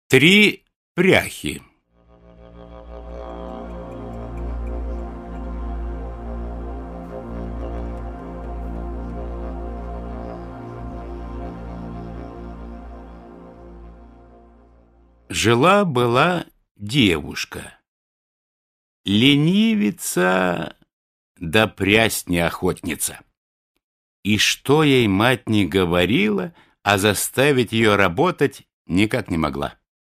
Три пряхи. Жила-была девушка, ленивица да прясть неохотница. И что ей мать не говорила, а заставить ее работать никак не могла.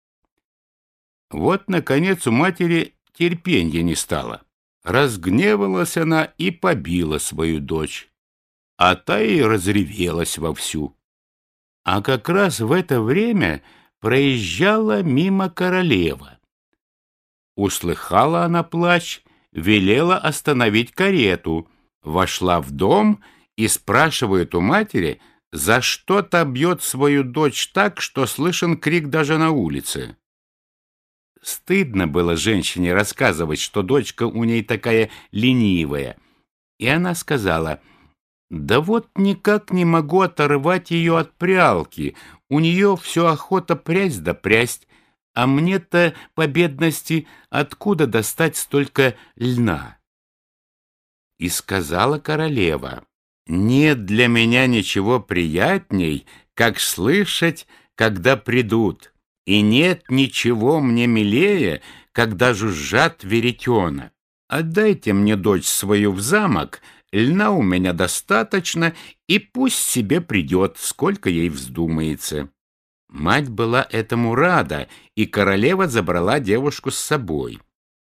Вот, наконец, у матери терпенья не стало. Разгневалась она и побила свою дочь, а та и разревелась вовсю. А как раз в это время проезжала мимо королева. Услыхала она плач, велела остановить карету, вошла в дом и спрашивает у матери, за что-то бьет свою дочь так, что слышен крик даже на улице. Стыдно было женщине рассказывать, что дочка у ней такая ленивая. И она сказала: «Да вот никак не могу оторвать ее от прялки. У нее все охота прясть да прясть, а мне-то, по бедности, откуда достать столько льна?» И сказала королева: «Нет для меня ничего приятней, как слышать, когда придут, и нет ничего мне милее, когда жужжат веретена. Отдайте мне дочь свою в замок, льна у меня достаточно, и пусть себе придет, сколько ей вздумается». Мать была этому рада, и королева забрала девушку с собой.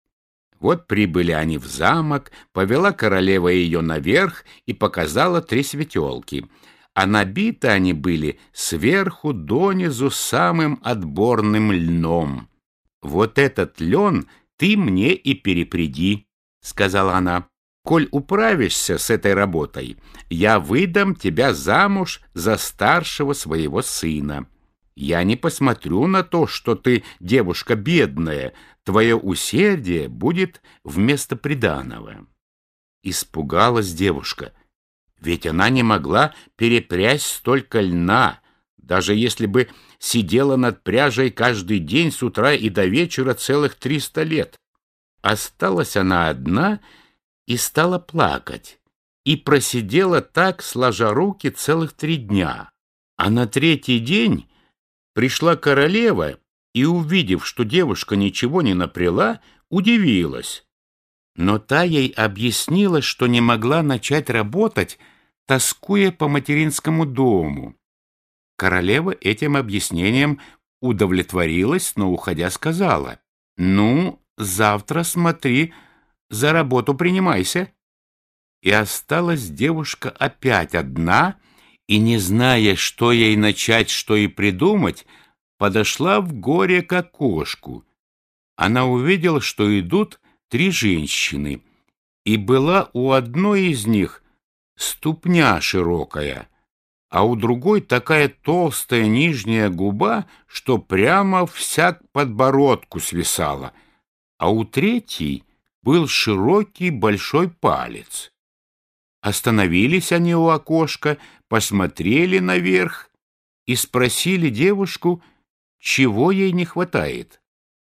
Вот прибыли они в замок, повела королева ее наверх и показала три светелки, а набиты они были сверху донизу самым отборным льном. «Вот этот лен ты мне и перепряди», — сказала она. «Коль управишься с этой работой, я выдам тебя замуж за старшего своего сына. Я не посмотрю на то, что ты девушка бедная, твое усердие будет вместо приданого». Испугалась девушка, ведь она не могла перепрясть столько льна, даже если бы сидела над пряжей каждый день с утра и до вечера целых 300 лет. Осталась она одна и стала плакать, и просидела так, сложа руки, целых 3 дня. А на 3-й день пришла королева и, увидев, что девушка ничего не напряла, удивилась. Но та ей объяснила, что не могла начать работать, тоскуя по материнскому дому. Королева этим объяснением удовлетворилась, но, уходя, сказала: «Ну, завтра смотри, за работу принимайся». И осталась девушка опять одна, и, не зная, что ей начать, что и придумать, подошла в горе к окошку. Она увидела, что идут 3 женщины, и была у одной из них ступня широкая, а у другой такая толстая нижняя губа, что прямо вся к подбородку свисала, а у третьей был широкий большой палец. Остановились они у окошка, посмотрели наверх и спросили девушку, чего ей не хватает.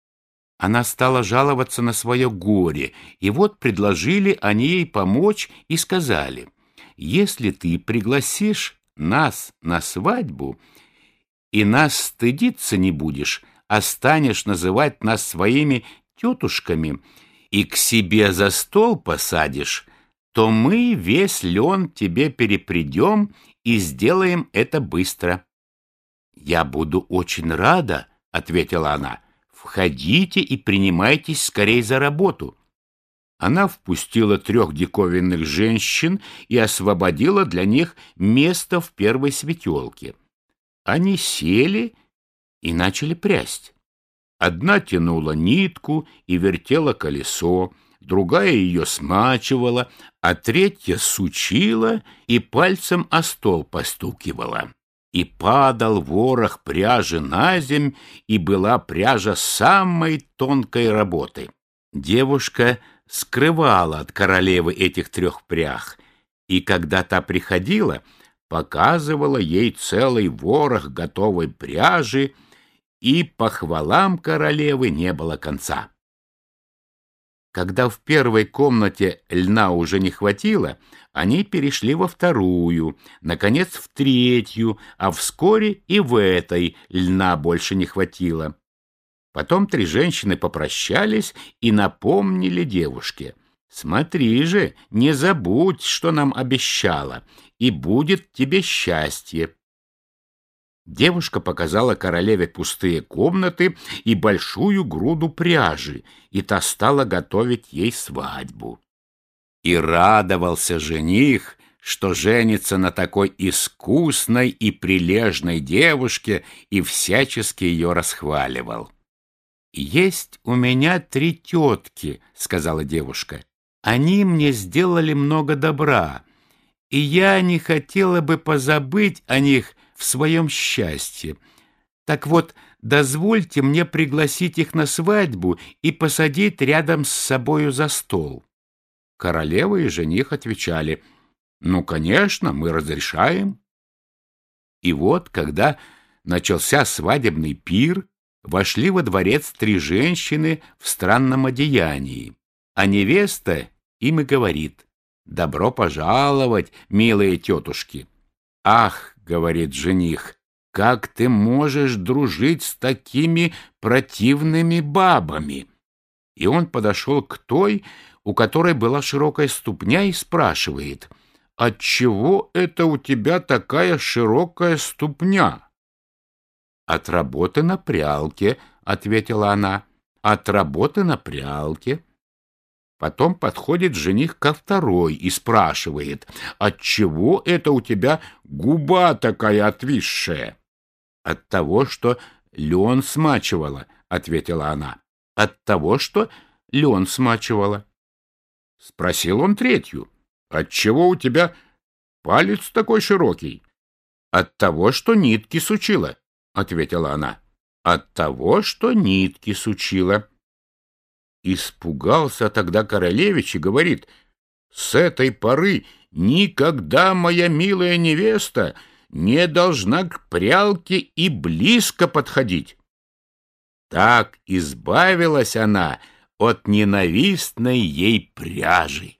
Она стала жаловаться на свое горе, и вот предложили они ей помочь и сказали: «Если ты пригласишь нас на свадьбу и нас стыдиться не будешь, а станешь называть нас своими тетушками и к себе за стол посадишь, то мы весь лен тебе перепрядем и сделаем это быстро». «Я буду очень рада», — ответила она. «Входите и принимайтесь скорей за работу». Она впустила 3 диковинных женщин и освободила для них место в первой светелке. Они сели и начали прясть. Одна тянула нитку и вертела колесо, другая ее смачивала, а третья сучила и пальцем о стол постукивала. И падал ворох пряжи на земь, и была пряжа самой тонкой работы. Девушка скрывала от королевы этих 3 прях, и когда та приходила, показывала ей целый ворох готовой пряжи и похвалам королевы не было конца. Когда в первой комнате льна уже не хватило, они перешли во вторую, наконец в третью, а вскоре и в этой льна больше не хватило. Потом три женщины попрощались и напомнили девушке: «Смотри же, не забудь, что нам обещала, и будет тебе счастье». Девушка показала королеве пустые комнаты и большую груду пряжи, и та стала готовить ей свадьбу. И радовался жених, что женится на такой искусной и прилежной девушке, и всячески ее расхваливал. «Есть у меня 3 тетки», — сказала девушка. «Они мне сделали много добра, и я не хотела бы позабыть о них в своем счастье. Так вот, дозвольте мне пригласить их на свадьбу и посадить рядом с собою за стол». Королева и жених отвечали: «Ну, конечно, мы разрешаем». И вот, когда начался свадебный пир, вошли во дворец 3 женщины в странном одеянии, а невеста им и говорит: «Добро пожаловать, милые тетушки». «Ах, — говорит жених, — как ты можешь дружить с такими противными бабами?» И он подошел к той, у которой была широкая ступня, и спрашивает: «Отчего это у тебя такая широкая ступня?» «От работы на прялке», — ответила она, — «от работы на прялке». Потом подходит жених ко второй и спрашивает: «Отчего это у тебя губа такая отвисшая?» «От того, что лен смачивала», — ответила она. «От того, что лен смачивала». Спросил он третью: «Отчего у тебя палец такой широкий?» «От того, что нитки сучила», — ответила она. «От того, что нитки сучила». Испугался тогда королевич и говорит: «С этой поры никогда моя милая невеста не должна к прялке и близко подходить». Так избавилась она от ненавистной ей пряжи.